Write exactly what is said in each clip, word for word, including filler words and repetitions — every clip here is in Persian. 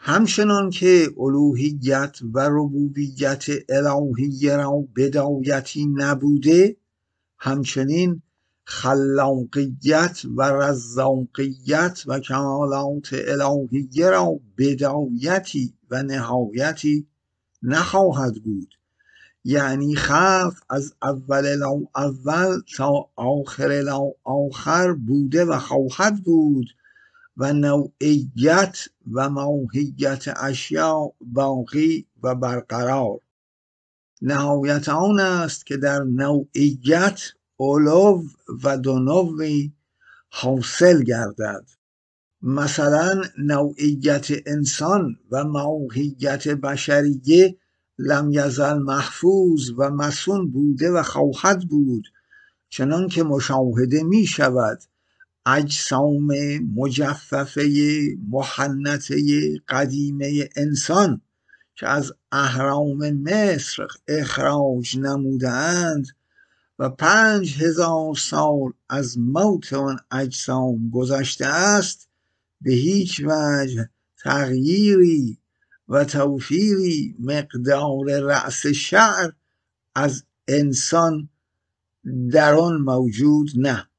همچنان که الوهیت و ربوبیت الهی را بدایتی نبوده، همچنین خلاقیت و رزاقیت و کمالات الهیه را بدایتی و نهایتی نخواهد بود. یعنی خلق از اول لا اول تا آخر لا آخر بوده و خواهد بود و نوعیت و ماهیت اشیاء باقی و برقرار. نهایت آن است که در نوعیت علو و دنوی حاصل گردد. مثلا نوعیت انسان و ماهیت بشریه لم یزل محفوظ و مصون بوده و خواهد بود، چنان که مشاهده می شود اجسام مجففه محنطه قدیمه انسان که از اهرام مصر اخراج نمودند و پنج هزار سال از موت آن اجسام گذشته است، به هیچ وجه تغییری و توفیری مقدار رأس شعر از انسان در آن موجود نه.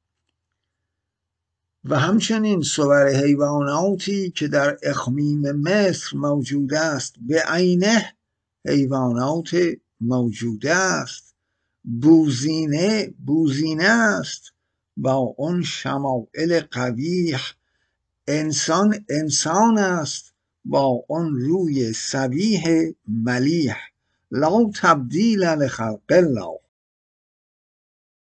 و همچنین صور حیواناتی که در اخمیم مصر موجود است به عینه حیوانات موجوده است. بوزینه بوزینه است با اون شمائل قبیح، انسان انسان است با اون روی صبیح ملیح. لا تبدیل لخلق الله.